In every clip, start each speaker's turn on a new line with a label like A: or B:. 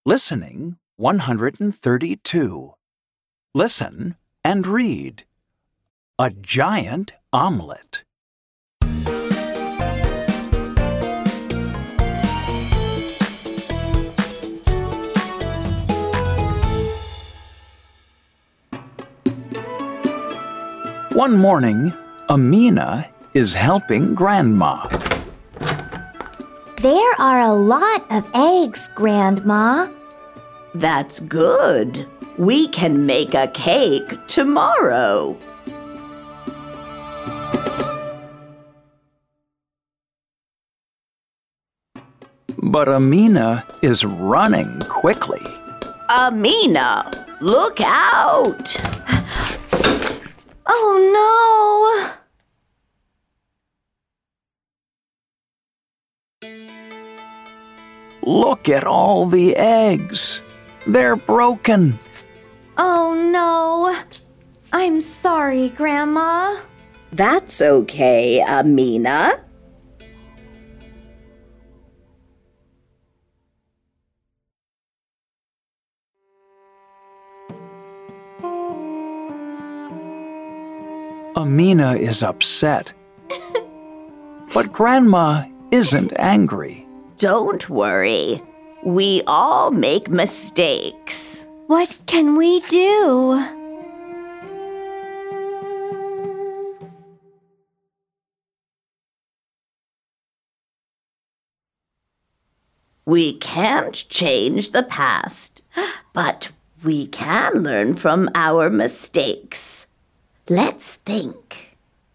A: Listening 132. Listen and read. A giant omelet. One morning, Amina is helping Grandma.
B: There are a lot of eggs, Grandma.
C: That's good. We can make a cake tomorrow.
A: But Amina is running quickly.
C: Amina, look out!
B: Oh, no!
A: Look at all the eggs. They're broken.
B: Oh, no. I'm sorry, Grandma.
C: That's okay, Amina.
A: Amina is upset. But Grandma isn't angry.
C: Don't worry. We all make mistakes.
B: What can we do?
C: We can't change the past, but we can learn from our mistakes. Let's think.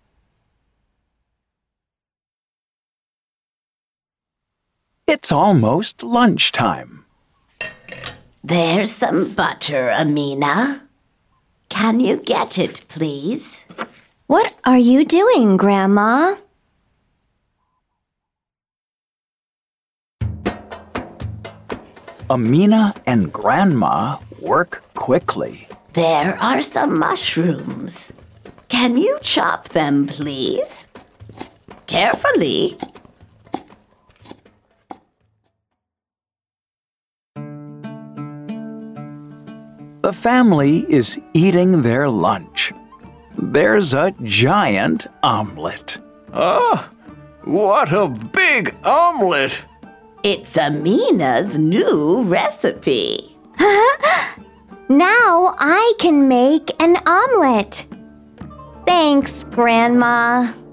A: It's almost lunchtime.
C: There's some butter, Amina. Can you get it, please?
B: What are you doing, Grandma?
A: Amina and Grandma work quickly.
C: There are some mushrooms. Can you chop them, please? Carefully.
A: The family is eating their lunch. There's a giant omelet.
D: Ah, what a big omelet!
C: It's Amina's new recipe.
B: Now I can make an omelet. Thanks, Grandma.